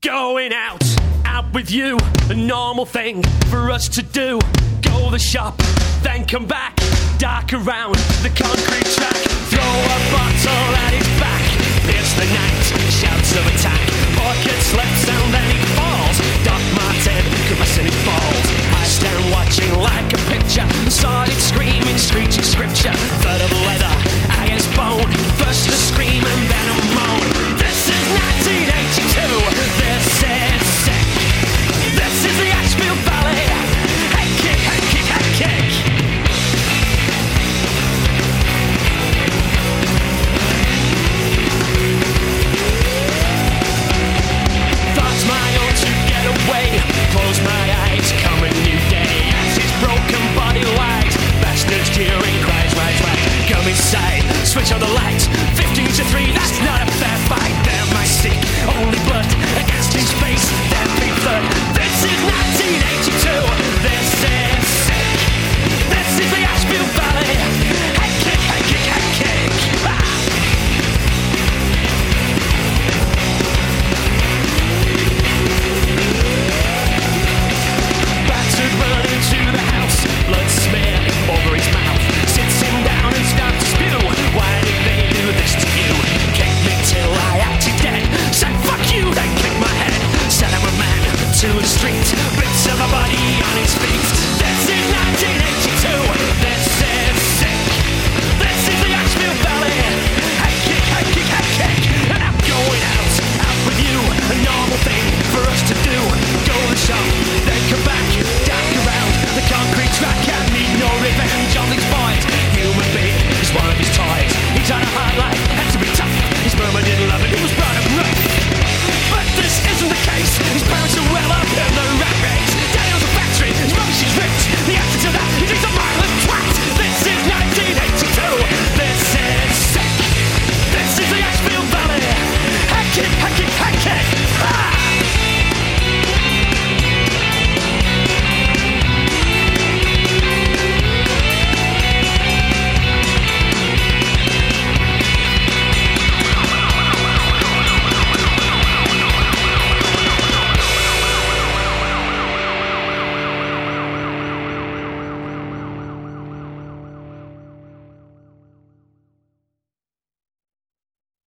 Going out with you, a normal thing for us to do. Go the shop, then come back, dark around the concrete track. Throw a bottle at his back, pierce the night, shouts of attack. Pockets